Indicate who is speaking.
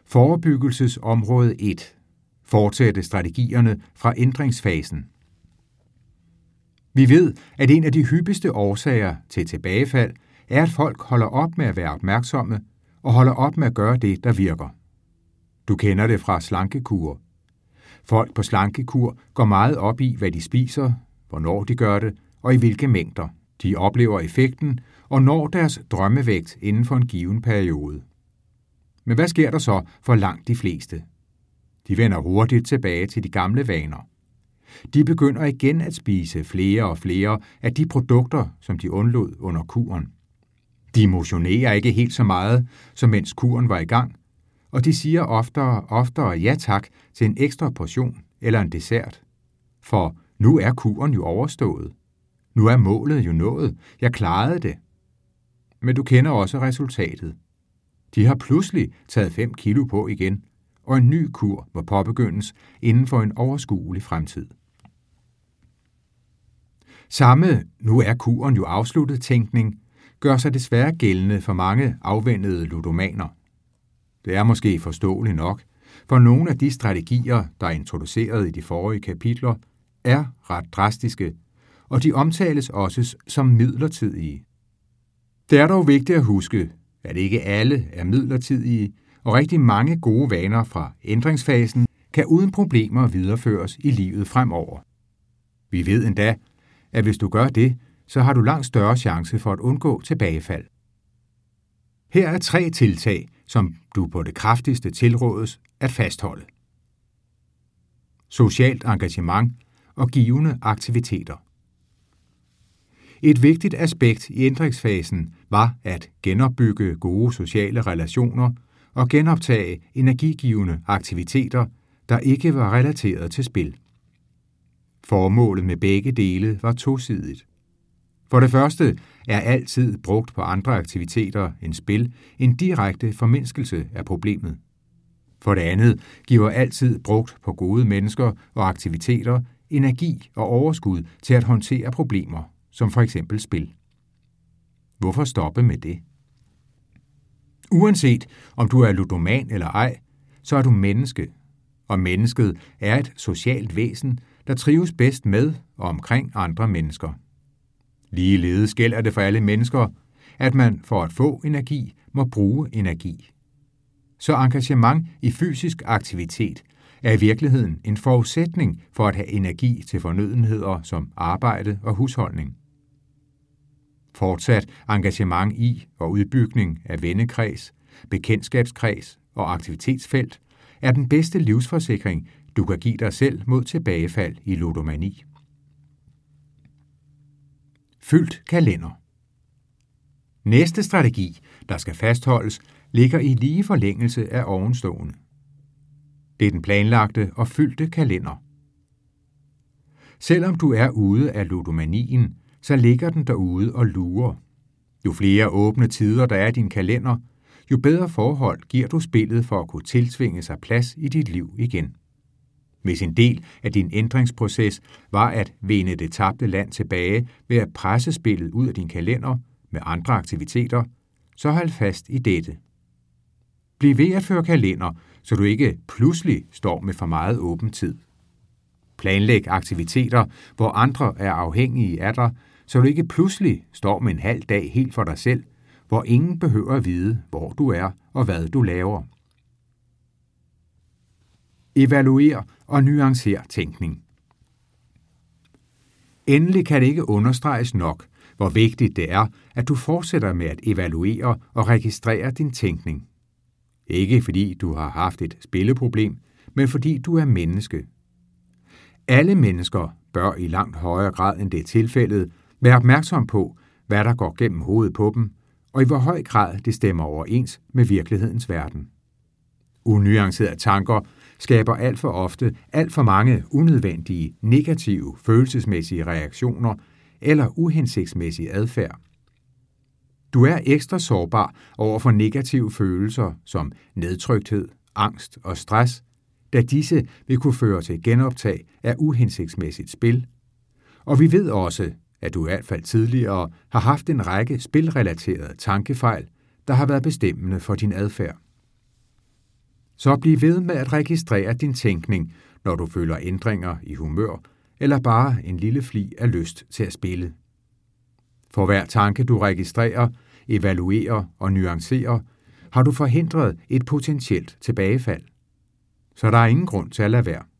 Speaker 1: Forebyggelsesområde 1. Fortsætte strategierne fra ændringsfasen. Vi ved, at en af de hyppigste årsager til tilbagefald er, at folk holder op med at være opmærksomme og holder op med at gøre det, der virker. Du kender det fra slankekur. Folk på slankekur går meget op i, hvad de spiser, hvornår de gør det og i hvilke mængder. De oplever effekten og når deres drømmevægt inden for en given periode. Men hvad sker der så for langt de fleste? De vender hurtigt tilbage til de gamle vaner. De begynder igen at spise flere og flere af de produkter, som de undlod under kuren. De motionerer ikke helt så meget, som mens kuren var i gang, og de siger oftere ja tak til en ekstra portion eller en dessert. For nu er kuren jo overstået. Nu er målet jo nået. Jeg klarede det. Men du kender også resultatet. De har pludselig taget 5 kilo på igen, og en ny kur må påbegyndes inden for en overskuelig fremtid. Samme nu er kuren jo afsluttet tænkning, gør sig desværre gældende for mange afvænede ludomaner. Det er måske forståeligt nok, for nogle af de strategier, der er introduceret i de forrige kapitler, er ret drastiske, og de omtales også som midlertidige. Det er dog vigtigt at huske, at ikke alle er midlertidige, og rigtig mange gode vaner fra ændringsfasen kan uden problemer videreføres i livet fremover. Vi ved endda, at hvis du gør det, så har du langt større chance for at undgå tilbagefald. Her er 3 tiltag, som du på det kraftigste tilrådes at fastholde. Socialt engagement og givende aktiviteter. Et vigtigt aspekt i ændringsfasen var at genopbygge gode sociale relationer og genoptage energigivende aktiviteter, der ikke var relateret til spil. Formålet med begge dele var tosidigt. For det første er altid brugt på andre aktiviteter end spil en direkte formindskelse af problemet. For det andet giver altid brugt på gode mennesker og aktiviteter energi og overskud til at håndtere problemer, som for eksempel spil. Hvorfor stoppe med det? Uanset om du er ludoman eller ej, så er du menneske, og mennesket er et socialt væsen, der trives bedst med og omkring andre mennesker. Ligeledes gælder det for alle mennesker, at man for at få energi må bruge energi. Så engagement i fysisk aktivitet er i virkeligheden en forudsætning for at have energi til fornødenheder som arbejde og husholdning. Fortsat engagement i og udbygning af vennekreds, bekendtskabskreds og aktivitetsfelt er den bedste livsforsikring, du kan give dig selv mod tilbagefald i ludomani. Fyldt kalender. Næste strategi, der skal fastholdes, ligger i lige forlængelse af ovenstående. Det er den planlagte og fyldte kalender. Selvom du er ude af ludomanien, så ligger den derude og lurer. Jo flere åbne tider der er i din kalender, jo bedre forhold giver du spillet for at kunne tiltvinge sig plads i dit liv igen. Hvis en del af din ændringsproces var at vinde det tabte land tilbage ved at presse spillet ud af din kalender med andre aktiviteter, så hold fast i dette. Bliv ved at føre kalender, så du ikke pludselig står med for meget åben tid. Planlæg aktiviteter, hvor andre er afhængige af dig, så du ikke pludselig står med en halv dag helt for dig selv, hvor ingen behøver at vide, hvor du er og hvad du laver. Evaluer og nuancer tænkning. Endelig kan det ikke understreges nok, hvor vigtigt det er, at du fortsætter med at evaluere og registrere din tænkning. Ikke fordi du har haft et spilleproblem, men fordi du er menneske. Alle mennesker bør i langt højere grad end det er tilfældet være opmærksom på, hvad der går gennem hovedet på dem, og i hvor høj grad det stemmer overens med virkelighedens verden. Unuancerede tanker skaber alt for ofte alt for mange unødvendige, negative, følelsesmæssige reaktioner eller uhensigtsmæssig adfærd. Du er ekstra sårbar over for negative følelser som nedtrykthed, angst og stress, da disse vil kunne føre til genoptag af uhensigtsmæssigt spil. Og vi ved også, at du i hvert fald tidligere har haft en række spilrelaterede tankefejl, der har været bestemmende for din adfærd. Så bliv ved med at registrere din tænkning, når du føler ændringer i humør, eller bare en lille flig af lyst til at spille. For hver tanke du registrerer, evaluerer og nuancerer, har du forhindret et potentielt tilbagefald. Så der er ingen grund til at lade være.